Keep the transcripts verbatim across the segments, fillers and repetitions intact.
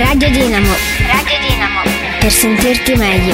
Radio Dinamo. Radio Dinamo. Per sentirti meglio.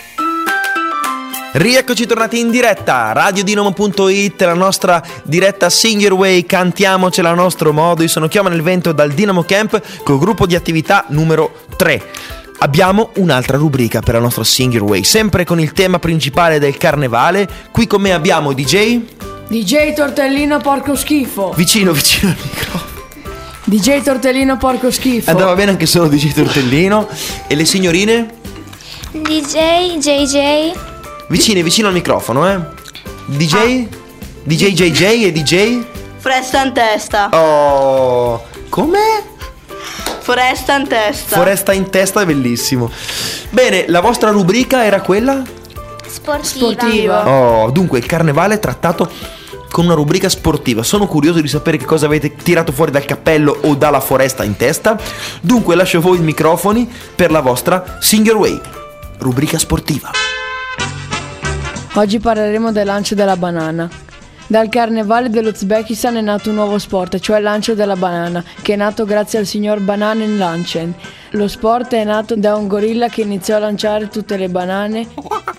Rieccoci tornati in diretta, radiodinamo punto it, la nostra diretta Sing Your Way, cantiamocela a nostro modo. Io sono Chioma nel Vento dal Dinamo Camp col gruppo di attività numero tre. Abbiamo un'altra rubrica per la nostra Sing Your Way, sempre con il tema principale del carnevale. Qui con me abbiamo D J D J Tortellino Porco Schifo. Vicino, vicino al microfono. D J Tortellino Porco Schifo. Andava bene anche solo D J Tortellino. E le signorine? D J J J. Vicini, vicino al microfono, eh. D J? Ah. D J J J e D J? Foresta in testa. Oh, com'è? Foresta in testa. Foresta in testa è bellissimo. Bene, la vostra rubrica era quella? Sportiva. Sportiva. Oh, dunque il carnevale è trattato con una rubrica sportiva. Sono curioso di sapere che cosa avete tirato fuori dal cappello o dalla foresta in testa. Dunque lascio a voi i microfoni per la vostra Sing Your Way, rubrica sportiva. Oggi parleremo del lancio della banana. Dal carnevale dell'Uzbekistan è nato un nuovo sport, cioè il lancio della banana, che è nato grazie al signor Bananen Lancen. Lo sport è nato da un gorilla che iniziò a lanciare tutte le banane.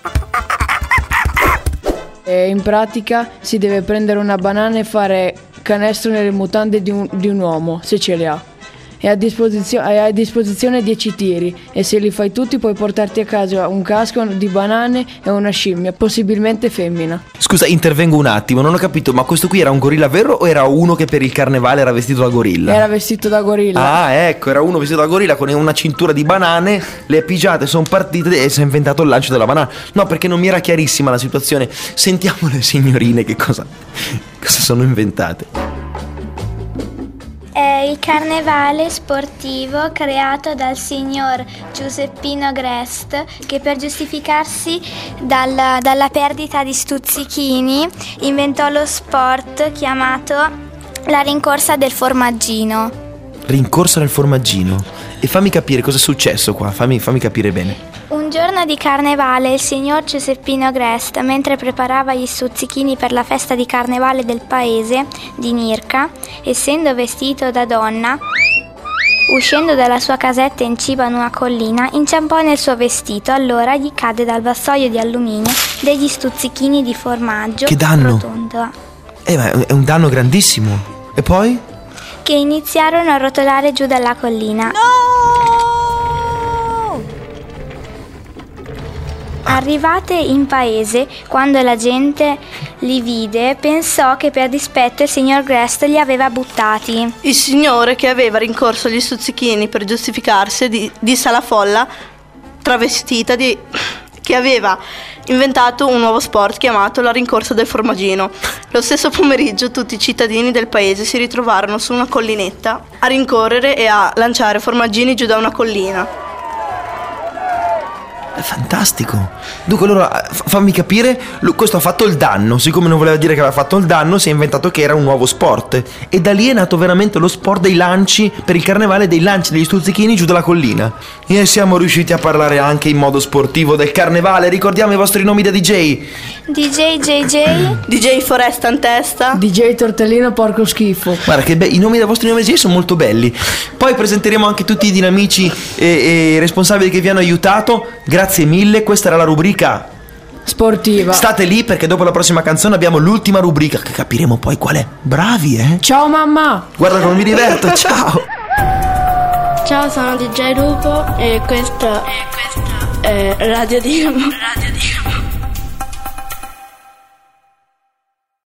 E in pratica si deve prendere una banana e fare canestro nelle mutande di un, di un uomo, se ce le ha. E a disposizione, hai a disposizione dieci tiri e se li fai tutti puoi portarti a casa un casco di banane e una scimmia, possibilmente femmina. Scusa, intervengo un attimo, non ho capito, ma questo qui era un gorilla vero o era uno che per il carnevale era vestito da gorilla? Era vestito da gorilla. Ah, ecco, era uno vestito da gorilla con una cintura di banane, le pigiate sono partite e si è inventato il lancio della banana. No, perché non mi era chiarissima la situazione. Sentiamo le signorine che cosa, cosa sono inventate. È il carnevale sportivo creato dal signor Giuseppino Grest, che per giustificarsi dalla, dalla perdita di stuzzichini inventò lo sport chiamato la rincorsa del formaggino. Rincorsa del formaggino? E fammi capire cosa è successo qua, fammi, fammi capire bene. Un giorno di carnevale il signor Giuseppino Grest, mentre preparava gli stuzzichini per la festa di carnevale del paese di Nirka, essendo vestito da donna, uscendo dalla sua casetta in cima a una collina, inciampò nel suo vestito. Allora gli cadde dal vassoio di alluminio degli stuzzichini di formaggio. Che danno? Rotondo, Eh, ma è un danno grandissimo. E poi? che iniziarono a rotolare giù dalla collina. No! Arrivate in paese, quando la gente li vide, pensò che per dispetto il signor Grest li aveva buttati. Il signore, che aveva rincorso gli stuzzichini per giustificarsi, di, disse alla folla travestita di, che aveva inventato un nuovo sport chiamato la rincorsa del formaggino. Lo stesso pomeriggio tutti i cittadini del paese si ritrovarono su una collinetta a rincorrere e a lanciare formaggini giù da una collina. È fantastico. Dunque allora f- fammi capire, lui- questo ha fatto il danno. Siccome non voleva dire che aveva fatto il danno, si è inventato che era un nuovo sport. E da lì è nato veramente lo sport dei lanci per il carnevale, dei lanci degli stuzzichini giù dalla collina. E siamo riusciti a parlare anche in modo sportivo del carnevale. Ricordiamo i vostri nomi da D J. D J J J, D J Foresta in testa. D J Tortellino Porco Schifo. Guarda che be- i nomi dei vostri nomi da D J sono molto belli. Poi presenteremo anche tutti i dinamici e, e responsabili che vi hanno aiutato. Grazie mille, questa era la rubrica Sportiva. State lì perché dopo la prossima canzone abbiamo l'ultima rubrica che capiremo poi qual è. Bravi, eh? Ciao mamma. Guarda come mi diverto, ciao. Ciao, sono D J Lupo e questo è Radio Dinamo. Radio Dinamo.